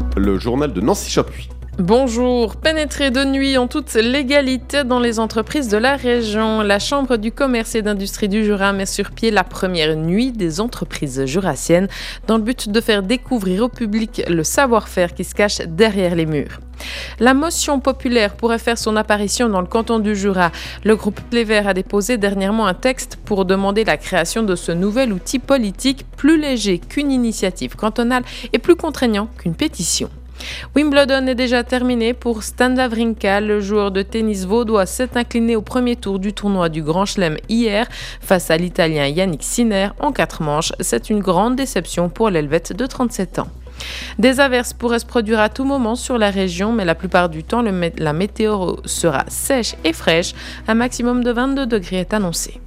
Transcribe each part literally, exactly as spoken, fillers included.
le journal de Nancy Chapuis. Bonjour, pénétrer de nuit en toute légalité dans les entreprises de la région. La Chambre du commerce et d'industrie du Jura met sur pied la première nuit des entreprises jurassiennes dans le but de faire découvrir au public le savoir-faire qui se cache derrière les murs. La motion populaire pourrait faire son apparition dans le canton du Jura. Le groupe Les Verts a déposé dernièrement un texte pour demander la création de ce nouvel outil politique plus léger qu'une initiative cantonale et plus contraignant qu'une pétition. Wimbledon est déjà terminé pour Stan Wawrinka. Le joueur de tennis vaudois s'est incliné au premier tour du tournoi du Grand Chelem hier face à l'Italien Yannick Sinner en quatre manches. C'est une grande déception pour l'Helvète de trente-sept ans. Des averses pourraient se produire à tout moment sur la région, mais la plupart du temps, le mé- la météo sera sèche et fraîche. Un maximum de vingt-deux degrés est annoncé.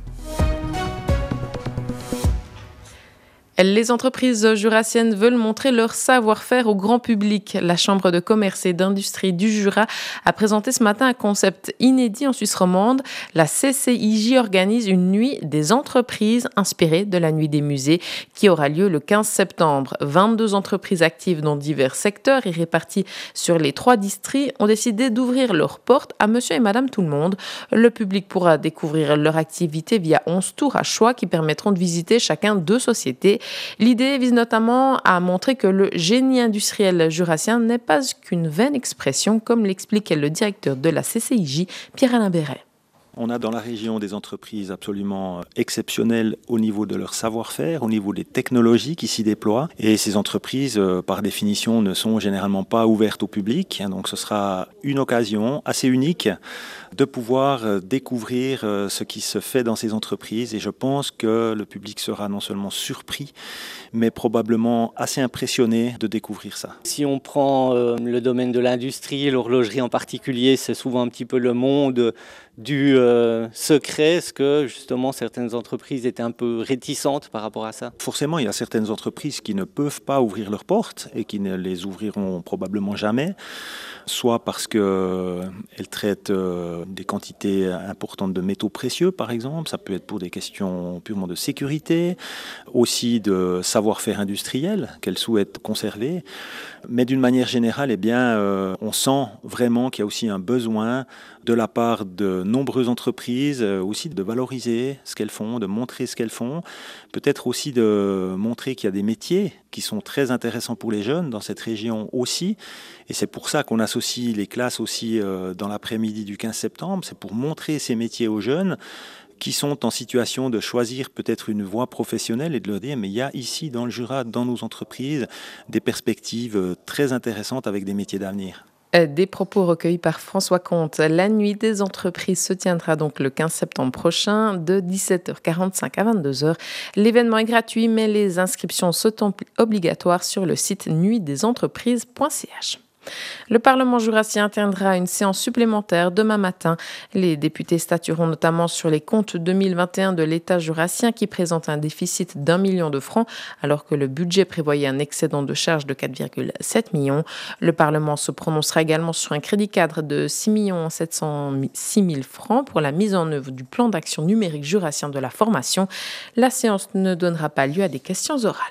Les entreprises jurassiennes veulent montrer leur savoir-faire au grand public. La Chambre de commerce et d'industrie du Jura a présenté ce matin un concept inédit en Suisse romande. La C C I J organise une nuit des entreprises inspirée de la nuit des musées qui aura lieu le quinze septembre. vingt-deux entreprises actives dans divers secteurs et réparties sur les trois districts ont décidé d'ouvrir leurs portes à monsieur et madame tout le monde. Le public pourra découvrir leur activité via onze tours à choix qui permettront de visiter chacun deux sociétés. L'idée vise notamment à montrer que le génie industriel jurassien n'est pas qu'une vaine expression, comme l'expliquait le directeur de la C C I J, Pierre-Alain Béret. On a dans la région des entreprises absolument exceptionnelles au niveau de leur savoir-faire, au niveau des technologies qui s'y déploient. Et ces entreprises, par définition, ne sont généralement pas ouvertes au public. Donc ce sera une occasion assez unique de pouvoir découvrir ce qui se fait dans ces entreprises. Et je pense que le public sera non seulement surpris, mais probablement assez impressionné de découvrir ça. Si on prend euh, le domaine de l'industrie, l'horlogerie en particulier, c'est souvent un petit peu le monde du euh, secret. Est-ce que justement certaines entreprises étaient un peu réticentes par rapport à ça ? Forcément, il y a certaines entreprises qui ne peuvent pas ouvrir leurs portes et qui ne les ouvriront probablement jamais, soit parce qu'elles traitent euh, des quantités importantes de métaux précieux, par exemple. Ça peut être pour des questions purement de sécurité, aussi de savoir-faire industriel qu'elles souhaitent conserver. Mais d'une manière générale, eh bien, euh, on sent vraiment qu'il y a aussi un besoin de la part de nombreuses entreprises, euh, aussi de valoriser ce qu'elles font, de montrer ce qu'elles font, peut-être aussi de montrer qu'il y a des métiers qui sont très intéressants pour les jeunes dans cette région aussi. Et c'est pour ça qu'on associe les classes aussi euh, dans l'après-midi du quinze septembre, c'est pour montrer ces métiers aux jeunes qui sont en situation de choisir peut-être une voie professionnelle et de leur dire mais il y a ici dans le Jura, dans nos entreprises, des perspectives très intéressantes avec des métiers d'avenir. Des propos recueillis par François Comte. La nuit des entreprises se tiendra donc le quinze septembre prochain de dix-sept heures quarante-cinq à vingt-deux heures. L'événement est gratuit, mais les inscriptions sont obligatoires sur le site nuit des entreprises point c h. Le Parlement jurassien tiendra une séance supplémentaire demain matin. Les députés statueront notamment sur les comptes deux mille vingt et un de l'État jurassien qui présente un déficit d'un million de francs alors que le budget prévoyait un excédent de charges de quatre virgule sept millions. Le Parlement se prononcera également sur un crédit cadre de six millions sept cent six mille francs pour la mise en œuvre du plan d'action numérique jurassien de la formation. La séance ne donnera pas lieu à des questions orales.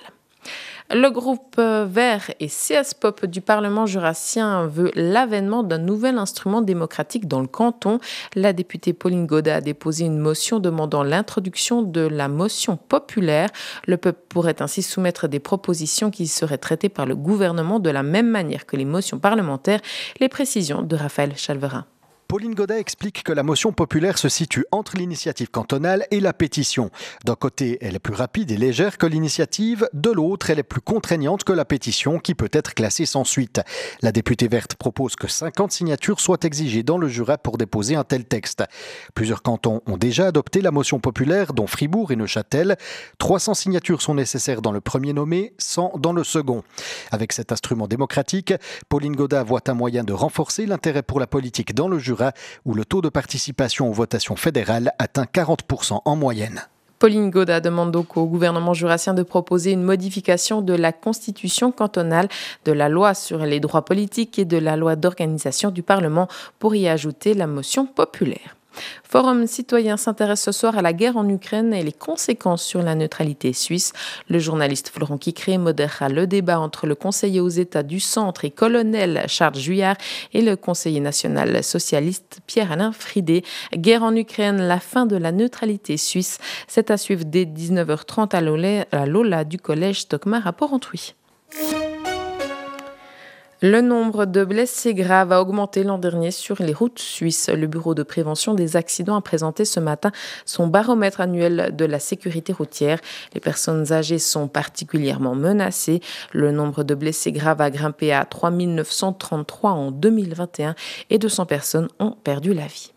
Le groupe Vert et C S Pop du Parlement jurassien veut l'avènement d'un nouvel instrument démocratique dans le canton. La députée Pauline Goda a déposé une motion demandant l'introduction de la motion populaire. Le peuple pourrait ainsi soumettre des propositions qui seraient traitées par le gouvernement de la même manière que les motions parlementaires. Les précisions de Raphaël Chalverin. Pauline Goda explique que la motion populaire se situe entre l'initiative cantonale et la pétition. D'un côté, elle est plus rapide et légère que l'initiative. De l'autre, elle est plus contraignante que la pétition qui peut être classée sans suite. La députée verte propose que cinquante signatures soient exigées dans le Jura pour déposer un tel texte. Plusieurs cantons ont déjà adopté la motion populaire, dont Fribourg et Neuchâtel. trois cents signatures sont nécessaires dans le premier nommé, cent dans le second. Avec cet instrument démocratique, Pauline Goda voit un moyen de renforcer l'intérêt pour la politique dans le Jura, où le taux de participation aux votations fédérales atteint quarante pour cent en moyenne. Pauline Goda demande donc au gouvernement jurassien de proposer une modification de la constitution cantonale, de la loi sur les droits politiques et de la loi d'organisation du Parlement pour y ajouter la motion populaire. Forum citoyen s'intéresse ce soir à la guerre en Ukraine et les conséquences sur la neutralité suisse. Le journaliste Florent Quicré modérera le débat entre le conseiller aux États du Centre et colonel Charles Juillard et le conseiller national socialiste Pierre-Alain Fridé. Guerre en Ukraine, la fin de la neutralité suisse. C'est à suivre dès dix-neuf heures trente à l'Aula du collège Stockmar à Porrentruy. Le nombre de blessés graves a augmenté l'an dernier sur les routes suisses. Le Bureau de prévention des accidents a présenté ce matin son baromètre annuel de la sécurité routière. Les personnes âgées sont particulièrement menacées. Le nombre de blessés graves a grimpé à trois mille neuf cent trente-trois en deux mille vingt et un et deux cents personnes ont perdu la vie.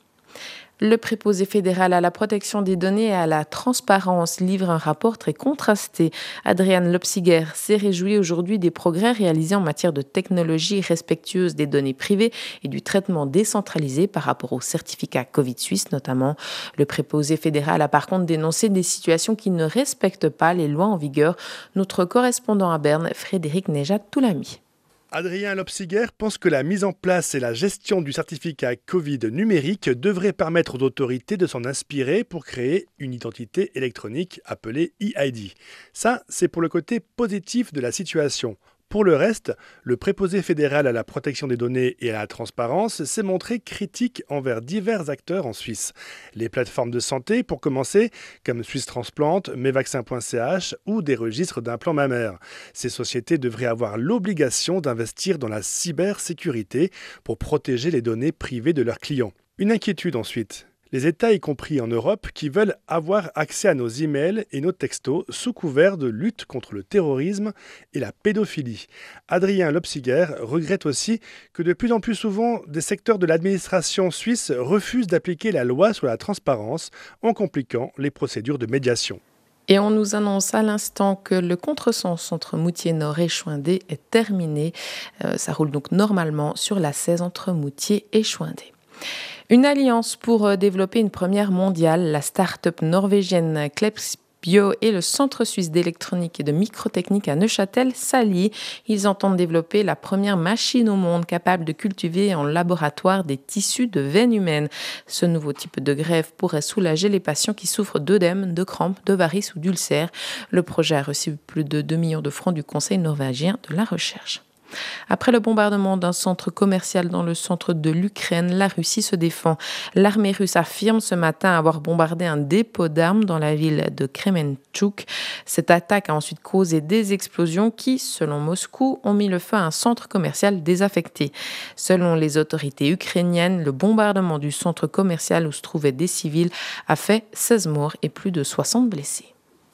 Le préposé fédéral à la protection des données et à la transparence livre un rapport très contrasté. Adrian Lopsiger s'est réjoui aujourd'hui des progrès réalisés en matière de technologie respectueuse des données privées et du traitement décentralisé par rapport aux certificats Covid suisse notamment. Le préposé fédéral a par contre dénoncé des situations qui ne respectent pas les lois en vigueur. Notre correspondant à Berne, Frédéric Nejat-Toulami. Adrien Lopsiger pense que la mise en place et la gestion du certificat Covid numérique devrait permettre aux autorités de s'en inspirer pour créer une identité électronique appelée E I D. Ça, c'est pour le côté positif de la situation. Pour le reste, le préposé fédéral à la protection des données et à la transparence s'est montré critique envers divers acteurs en Suisse. Les plateformes de santé, pour commencer, comme Suisse Transplant, Mesvaccins point c h ou des registres d'implants mammaires. Ces sociétés devraient avoir l'obligation d'investir dans la cybersécurité pour protéger les données privées de leurs clients. Une inquiétude ensuite. Les États, y compris en Europe, qui veulent avoir accès à nos emails et nos textos sous couvert de lutte contre le terrorisme et la pédophilie. Adrien Lopsiger regrette aussi que de plus en plus souvent, des secteurs de l'administration suisse refusent d'appliquer la loi sur la transparence en compliquant les procédures de médiation. Et on nous annonce à l'instant que le contresens entre Moutier-Nord et Schwindé est terminé. Euh, ça roule donc normalement sur la seize entre Moutier et Schwindé. Une alliance pour développer une première mondiale, la start-up norvégienne Kleps Bio et le Centre suisse d'électronique et de microtechnique à Neuchâtel s'allient. Ils entendent développer la première machine au monde capable de cultiver en laboratoire des tissus de veine humaine. Ce nouveau type de greffe pourrait soulager les patients qui souffrent d'œdème, de crampes, de varices ou d'ulcères. Le projet a reçu plus de deux millions de francs du Conseil norvégien de la recherche. Après le bombardement d'un centre commercial dans le centre de l'Ukraine, la Russie se défend. L'armée russe affirme ce matin avoir bombardé un dépôt d'armes dans la ville de Kremenchuk. Cette attaque a ensuite causé des explosions qui, selon Moscou, ont mis le feu à un centre commercial désaffecté. Selon les autorités ukrainiennes, le bombardement du centre commercial où se trouvaient des civils a fait seize morts et plus de soixante blessés.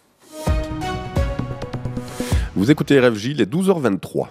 Vous écoutez R F J, il est douze heures vingt-trois.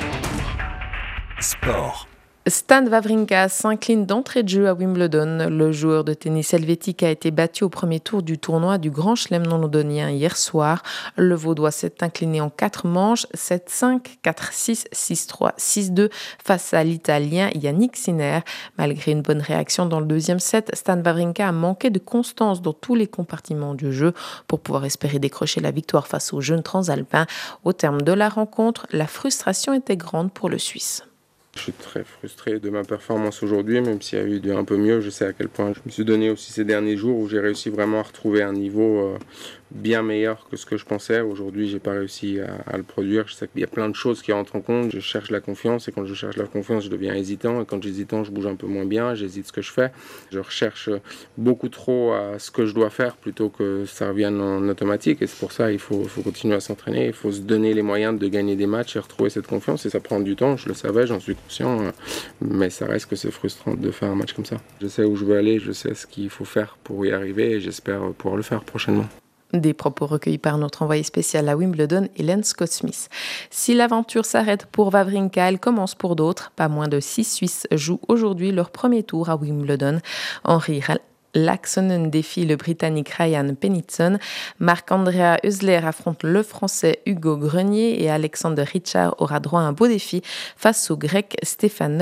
Sport. Stan Wawrinka s'incline d'entrée de jeu à Wimbledon. Le joueur de tennis helvétique a été battu au premier tour du tournoi du Grand Chelem londonien hier soir. Le Vaudois s'est incliné en quatre manches, sept cinq, quatre six, six trois, six deux face à l'Italien Yannick Sinner. Malgré une bonne réaction dans le deuxième set, Stan Wawrinka a manqué de constance dans tous les compartiments du jeu pour pouvoir espérer décrocher la victoire face au jeune transalpin. Au terme de la rencontre, la frustration était grande pour le Suisse. Je suis très frustré de ma performance aujourd'hui, même s'il y a eu de un peu mieux. Je sais à quel point je me suis donné aussi ces derniers jours où j'ai réussi vraiment à retrouver un niveau euh, bien meilleur que ce que je pensais. Aujourd'hui, j'ai pas réussi à, à le produire. Je sais qu'il y a plein de choses qui rentrent en compte. Je cherche la confiance et quand je cherche la confiance, je deviens hésitant. Et quand j'hésitant, je bouge un peu moins bien. J'hésite ce que je fais. Je recherche beaucoup trop à ce que je dois faire plutôt que ça revienne en automatique. Et c'est pour ça qu'il faut, faut continuer à s'entraîner. Il faut se donner les moyens de gagner des matchs et retrouver cette confiance. Et ça prend du temps. Je le savais, j'en suis conscient. Mais ça reste que c'est frustrant de faire un match comme ça. Je sais où je veux aller. Je sais ce qu'il faut faire pour y arriver. Et j'espère pouvoir le faire prochainement. Des propos recueillis par notre envoyé spécial à Wimbledon, Hélène Scott-Smith. Si l'aventure s'arrête pour Wawrinka, elle commence pour d'autres. Pas moins de six Suisses jouent aujourd'hui leur premier tour à Wimbledon. Henri Laaksonen défie le Britannique Ryan Penningson. Marc-Andrea Huesler affronte le Français Hugo Grenier et Alexander Richard aura droit à un beau défi face au Grec Stefano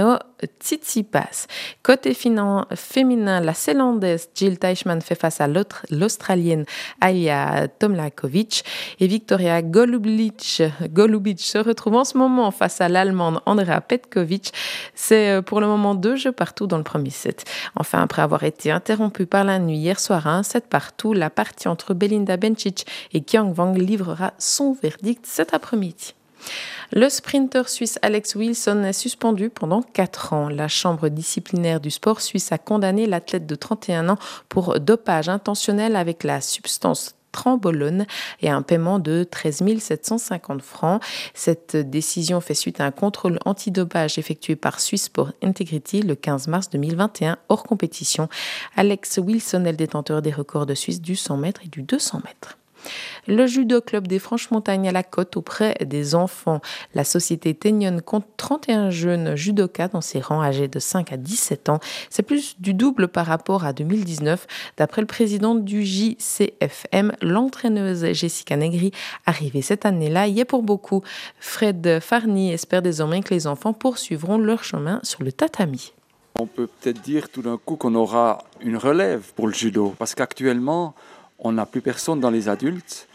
Tsitsipas. Côté finan- féminin, la Zélandaise Jill Teichmann fait face à l'autre, l'Australienne Aya Tomljanovic et Victoria Golubic, Golubic se retrouve en ce moment face à l'Allemande Andrea Petkovic. C'est pour le moment deux jeux partout dans le premier set. Enfin, après avoir été interrompue par la nuit hier soir à un set partout, la partie entre Belinda Bencic et Qiang Wang livrera son verdict cet après-midi. Le sprinter suisse Alex Wilson est suspendu pendant quatre ans. La chambre disciplinaire du sport suisse a condamné l'athlète de trente et un ans pour dopage intentionnel avec la substance Trenbolone et un paiement de treize mille sept cent cinquante francs. Cette décision fait suite à un contrôle antidopage effectué par Swiss Sport Integrity le quinze mars deux mille vingt et un hors compétition. Alex Wilson est le détenteur des records de Suisse du cent mètres et du deux cents mètres. Le judo club des Franches-Montagnes à la côte auprès des enfants. La société Tenyon compte trente et un jeunes judokas dans ses rangs âgés de cinq à dix-sept ans. C'est plus du double par rapport à deux mille dix-neuf. D'après le président du J C F M, l'entraîneuse Jessica Negri, arrivée cette année-là, y est pour beaucoup. Fred Farny espère désormais que les enfants poursuivront leur chemin sur le tatami. On peut peut-être dire tout d'un coup qu'on aura une relève pour le judo, parce qu'actuellement, on n'a plus personne dans les adultes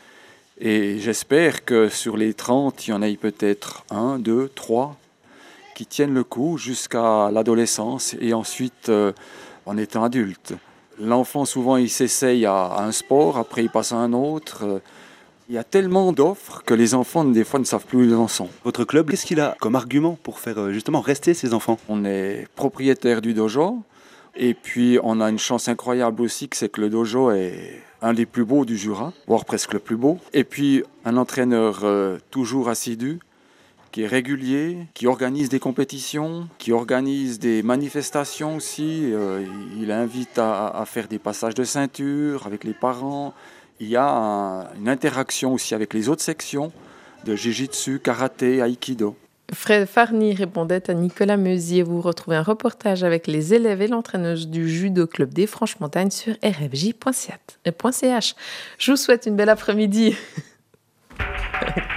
et j'espère que sur les trente, il y en ait peut-être un, deux, trois qui tiennent le coup jusqu'à l'adolescence et ensuite euh, en étant adulte. L'enfant, souvent, il s'essaye à, à un sport, après il passe à un autre. Il y a tellement d'offres que les enfants, des fois, ne savent plus où ils en sont. Votre club, qu'est-ce qu'il a comme argument pour faire justement rester ces enfants ? On est propriétaire du dojo et puis on a une chance incroyable aussi, que c'est que le dojo est un des plus beaux du Jura, voire presque le plus beau. Et puis un entraîneur euh, toujours assidu, qui est régulier, qui organise des compétitions, qui organise des manifestations aussi. Euh, il invite à, à faire des passages de ceinture avec les parents. Il y a un, une interaction aussi avec les autres sections de jiu-jitsu, karaté, aïkido. Fred Farny répondait à Nicolas Meusier. Vous retrouvez un reportage avec les élèves et l'entraîneuse du judo club des Franches-Montagnes sur r f j point c h. Je vous souhaite une belle après-midi.